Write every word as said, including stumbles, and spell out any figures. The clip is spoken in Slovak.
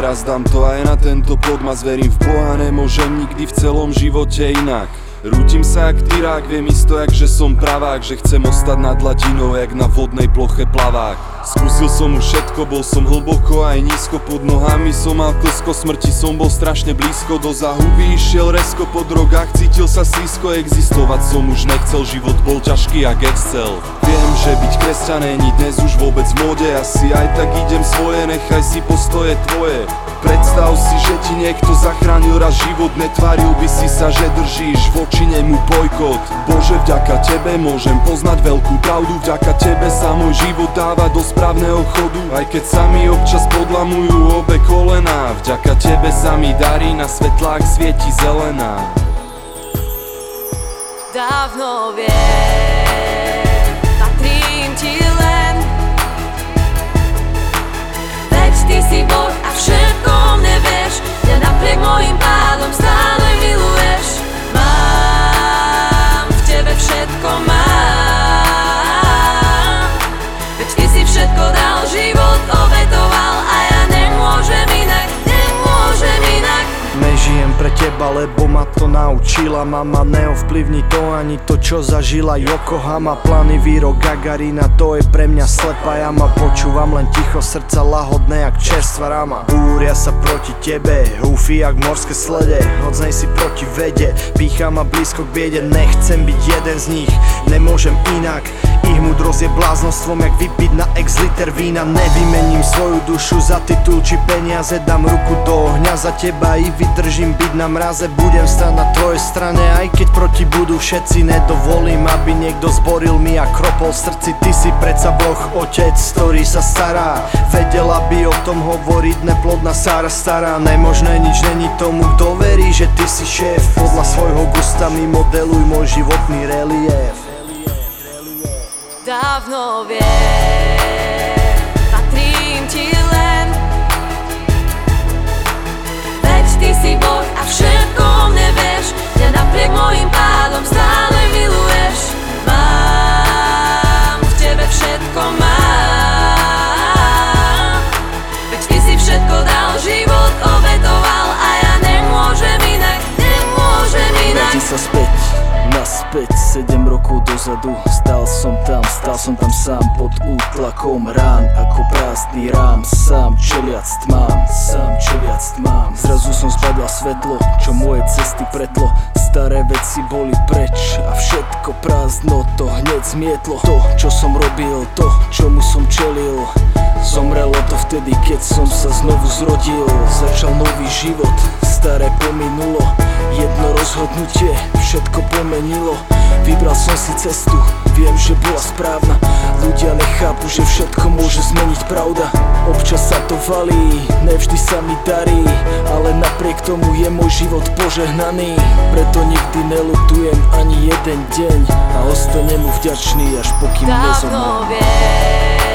teraz dám to aj na tento podmas. Verím v Boha, nemôžem nikdy v celom živote inak. Rútim sa jak tyrák, viem isto jak že som pravák, že chcem ostať nad hladinou jak na vodnej ploche plavák. Skúsil som už všetko, bol som hlboko aj nízko, pod nohami som mal klsko, smrti som bol strašne blízko, do záhuby išiel rezko, po drogách cítil sa slízko, existovať som už nechcel, život bol ťažký jak Excel. Viem, že byť kresťan není dnes už vôbec v móde, asi aj tak idem svoje, nechaj si postoje tvoje. Predstav si, že ti niekto zachránil raz život, netváril by si sa, že držíš voči nemu bojkot. Bože, vďaka tebe môžem poznať veľkú pravdu, vďaka tebe sa môj život dáva do správneho chodu. Aj keď sa mi občas podlamujú obe kolená, vďaka tebe sa mi darí, na svetlách svieti zelená. Dávno viem, patrím ti len, veď ty si Boh a všetko mne vieš, mňa napriek mojim pádom stále miluješ. Mám v tebe všetko, mám, veď ty si všetko dal, život obetoval a ja nemôžem inak, nemôžem inak. Nežijem pre teba, lebo ma to naučila mama, neovplyvní to ani to, čo zažila Yokohama. Plány výrok Gagarina, to je pre mňa slepá jama, počúvam len ticho srdca lahodné jak čerstvá rama. Búria sa proti tebe, húfy jak morské slede, hoď nej si proti vede, pícha ma blízko k biede, nechcem byť jeden z nich, nemôžem inak. Ich múdrosť je bláznostvom, jak vypiť na ex liter vína. Nevymením svoju dušu za titul či peniaze, dám ruku do ohňa za teba i vydržím byť na mraze. Budem stáť na tvojej strane, aj keď proti budú všetci, nedovolím, aby niekto zboril mi a kropol v srdci. Ty si predsa Boh, otec, ktorý sa stará, vedela by o tom hovoriť neplodná Sára stará. Nemožné nič není tomu, kto verí, že ty si šéf, podľa svojho gusta mi modeluj môj životný relief. Dávno viem, patrím ti len, veď ty si Boh a všetko mne vieš, mňa napriek mojim pádom stále miluješ. Mám v tebe všetko, mám, veď ty si všetko dal, život obetoval a ja nemôžem inak, nemôžem inak. Vrátim sa späť, naspäť, sedem rokov dozadu, stál som tam, stál som tam sám pod útlakom rán, ako prázdny rám, sám čeliac tmám, sám čeliac tmám. Zrazu som zbadal svetlo, čo moje cesty pretlo, staré veci boli preč a všetko prázdno to hneď zmietlo. To, čo som robil, to, čomu som čelil, zomrelo to vtedy, keď som sa znovu zrodil. Začal nový život, staré pominulo, jedno rozhodnutie všetko pomenilo. Vybral som si cestu, viem, že bola správna. Ľudia nechápu, že všetko môže zmeniť pravda. Občas sa to valí, nevždy sa mi darí, ale napriek tomu je môj život požehnaný. Preto nikdy neľutujem ani jeden deň a ostanem mu vďačný, až pokým nezomrem. Dávno viem,